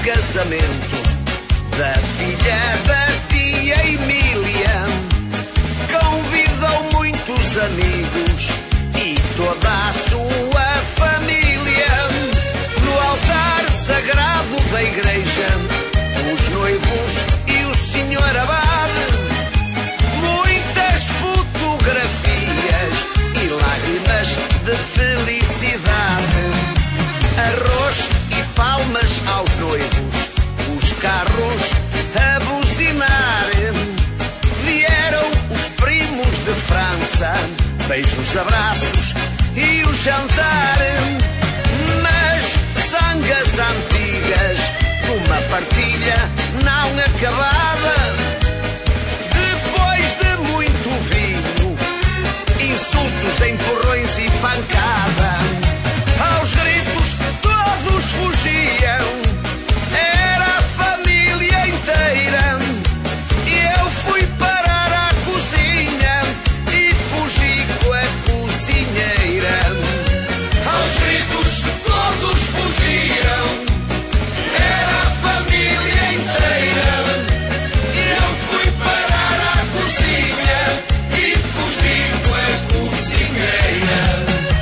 casamento da filha da tia Emília. Convidou muitos amigos e toda a sua família. No altar sagrado da igreja, os noivos e o senhor abade. Muitas fotografias e lágrimas de felicidade. Arroz e palmas aos noivos, os carros a buzinar. Vieram os primos de França, beijos, abraços e o jantar. Mas sangas antigas, uma partilha não acabada. Depois de muito vinho, insultos, empurrões e pancada. Aos gritos todos fugiam, era a família inteira. E eu fui parar à cozinha e fugi com a cozinheira. Aos gritos todos fugiam, era a família inteira. E eu fui parar à cozinha e fugi com a cozinheira.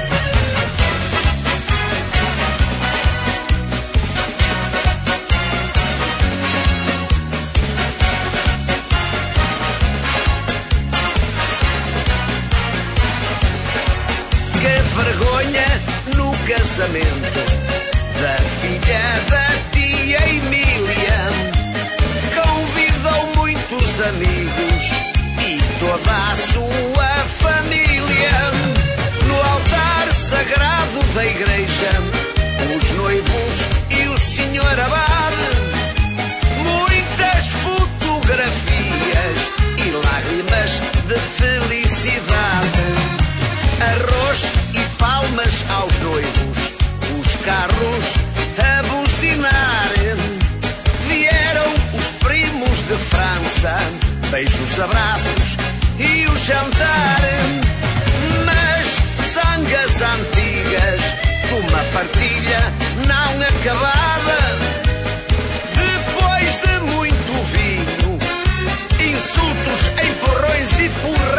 Que vergonha no casamento da filha da tia Emília. Convidou muitos amigos e toda a sua família. No altar sagrado da igreja, os noivos e o senhor abade. Muitas fotografias e lágrimas de felicidade. Arroz e palmas aos noivos, os carros a buzinar. Vieram os primos de França, beijos, abraços e o jantar. Mas sangas antigas, uma partilha não acabada. Depois de muito vinho, insultos, empurrões e porradas.